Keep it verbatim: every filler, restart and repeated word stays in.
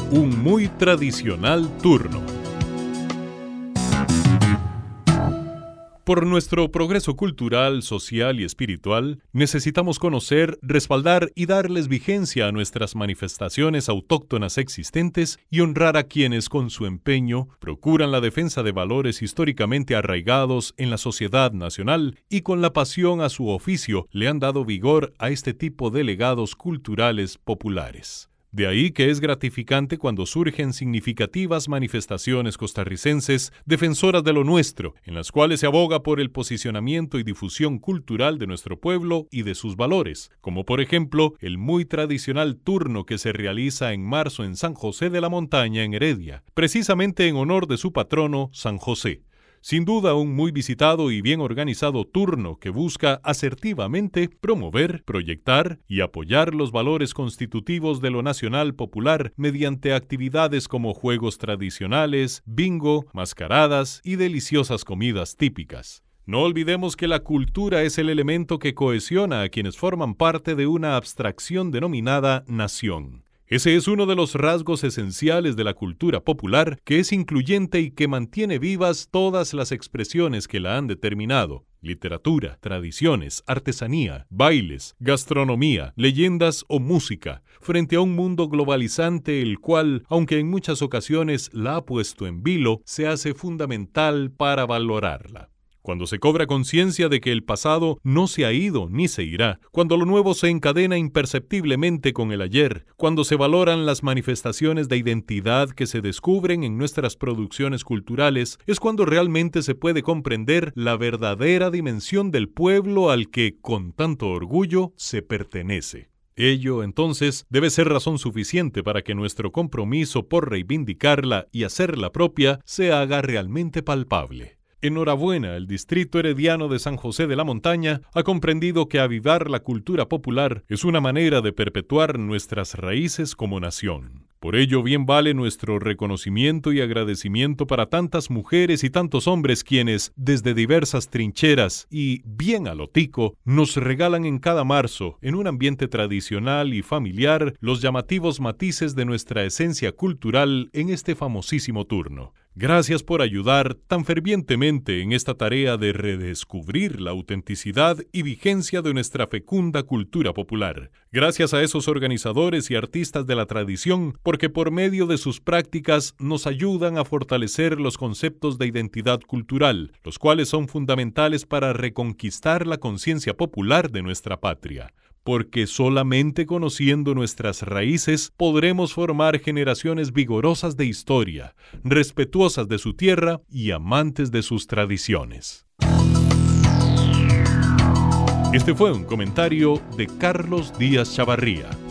Un muy tradicional turno. Por nuestro progreso cultural, social y espiritual, necesitamos conocer, respaldar y darles vigencia a nuestras manifestaciones autóctonas existentes y honrar a quienes, con su empeño, procuran la defensa de valores históricamente arraigados en la sociedad nacional y con la pasión a su oficio le han dado vigor a este tipo de legados culturales populares. De ahí que es gratificante cuando surgen significativas manifestaciones costarricenses defensoras de lo nuestro, en las cuales se aboga por el posicionamiento y difusión cultural de nuestro pueblo y de sus valores, como por ejemplo el muy tradicional turno que se realiza en marzo en San José de la Montaña, en Heredia, precisamente en honor de su patrono, San José. Sin duda, un muy visitado y bien organizado turno que busca asertivamente promover, proyectar y apoyar los valores constitutivos de lo nacional popular mediante actividades como juegos tradicionales, bingo, mascaradas y deliciosas comidas típicas. No olvidemos que la cultura es el elemento que cohesiona a quienes forman parte de una abstracción denominada nación. Ese es uno de los rasgos esenciales de la cultura popular, que es incluyente y que mantiene vivas todas las expresiones que la han determinado: literatura, tradiciones, artesanía, bailes, gastronomía, leyendas o música, frente a un mundo globalizante el cual, aunque en muchas ocasiones la ha puesto en vilo, se hace fundamental para valorarla. Cuando se cobra conciencia de que el pasado no se ha ido ni se irá, cuando lo nuevo se encadena imperceptiblemente con el ayer, cuando se valoran las manifestaciones de identidad que se descubren en nuestras producciones culturales, es cuando realmente se puede comprender la verdadera dimensión del pueblo al que, con tanto orgullo, se pertenece. Ello, entonces, debe ser razón suficiente para que nuestro compromiso por reivindicarla y hacerla propia se haga realmente palpable. Enhorabuena, el Distrito Herediano de San José de la Montaña ha comprendido que avivar la cultura popular es una manera de perpetuar nuestras raíces como nación. Por ello, bien vale nuestro reconocimiento y agradecimiento para tantas mujeres y tantos hombres quienes, desde diversas trincheras y bien a lo tico, nos regalan en cada marzo, en un ambiente tradicional y familiar, los llamativos matices de nuestra esencia cultural en este famosísimo turno. Gracias por ayudar tan fervientemente en esta tarea de redescubrir la autenticidad y vigencia de nuestra fecunda cultura popular. Gracias a esos organizadores y artistas de la tradición, porque por medio de sus prácticas nos ayudan a fortalecer los conceptos de identidad cultural, los cuales son fundamentales para reconquistar la conciencia popular de nuestra patria. Porque solamente conociendo nuestras raíces podremos formar generaciones vigorosas de historia, respetuosas de su tierra y amantes de sus tradiciones. Este fue un comentario de Carlos Díaz Chavarría.